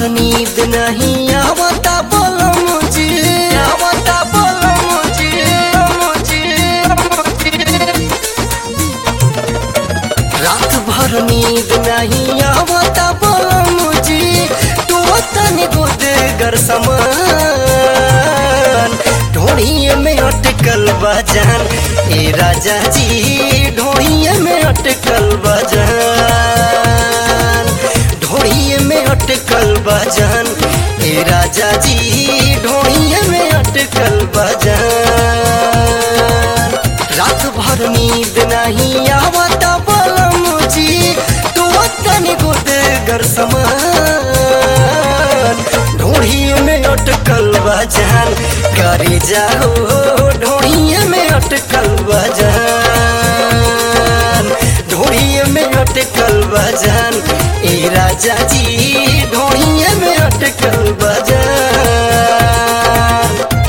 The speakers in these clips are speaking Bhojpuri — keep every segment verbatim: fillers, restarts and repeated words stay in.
नींद नहीं आवता बोलो मुझे, आवता बोलो मुझे, मुझे, मुझे। रात भर नींद नहीं आवता बोलो मुझे, तो तनी गोदे गर समान ढोड़िए में अटकल बजान ए राजा जी, ढोड़िए में अटकल बजान, ढोड़िए में अटकल बजान ए राजा जी, ढोड़िए में अटकल बजान। रात भर नींद नहीं आवता बोलो मुझे, तो तनी गोदे गर समान ढोड़िए में अटकल बजान करे जाओ, ढोड़िए में अटकल बजान, ढोड़िए में अटकल बजान ए राजा जी, ढोड़िए में अटकल बजान।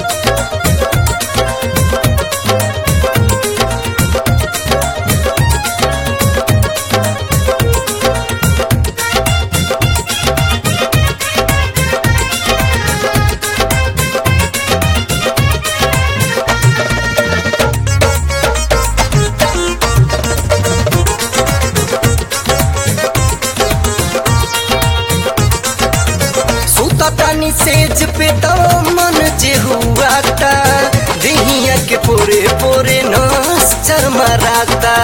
तानी सेज पे तो मन जे हुआ था, देहिया के पोरे पोरे नस चरमराता,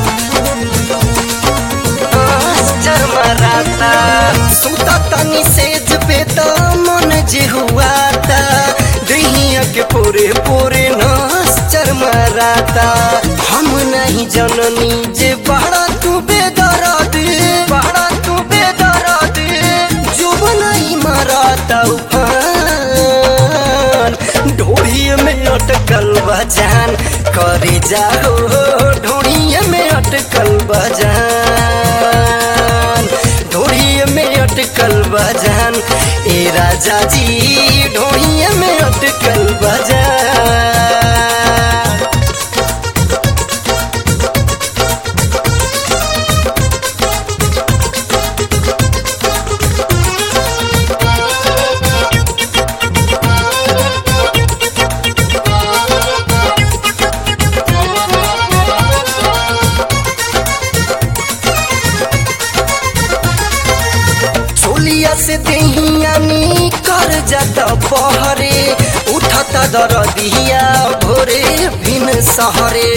नस चरमराता। सुता तानी सेज पे तो मन जे हुआ था, देहिया के पोरे पोरे नस चरमराता। हम नहीं जननी जे बड़ा तू बेदर्द, बड़ा तू बेदर्द, जो बनाई मारता उफान ढोड़िए में अटकल बजान करे जाओ, ढोड़िए में अटकल बजान, ढोड़िए में अटकल बजान ए राजा जी, ढोड़िए में अटकल बजान। से देहियानी कर जाता बहरे, उठता दरदिया भोरे भिन सहरे,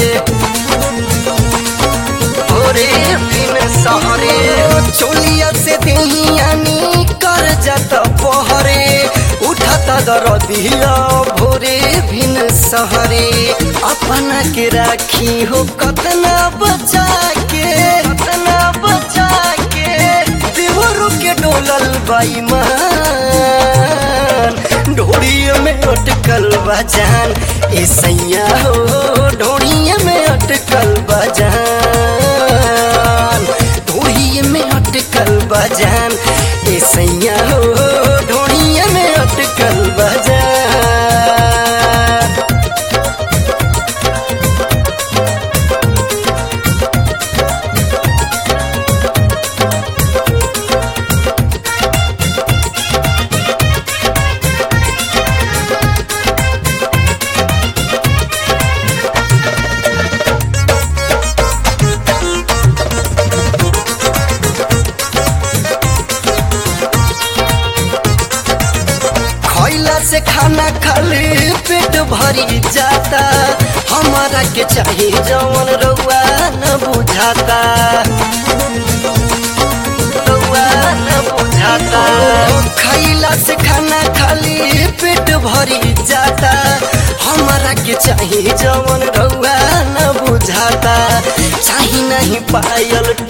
भोरे भिन सहरे। चोलिया से देहियानी कर जाता बहरे, उठता दरदिया भोरे भिन सहरे। अपना के राखी हो कतना बचा के, कतना बचा के देवरू के डोलल बाईमान ढोड़िए में अटकल बजान ए सैया हो, ढोड़िए में अटकल बजान, ढोड़िए में अटकल बजान ए सैया हो, ढोड़िए में अटकल बजान। से खाना खाली पेट भरी जाता, हमारा के चाहिए जवन रउआ न बुझाता, रउआ न बुझाता। खैला से खाना खाली पेट भरी जाता, हमारा के चाहिए जवन रउआ न बुझाता। चाही नहीं पायल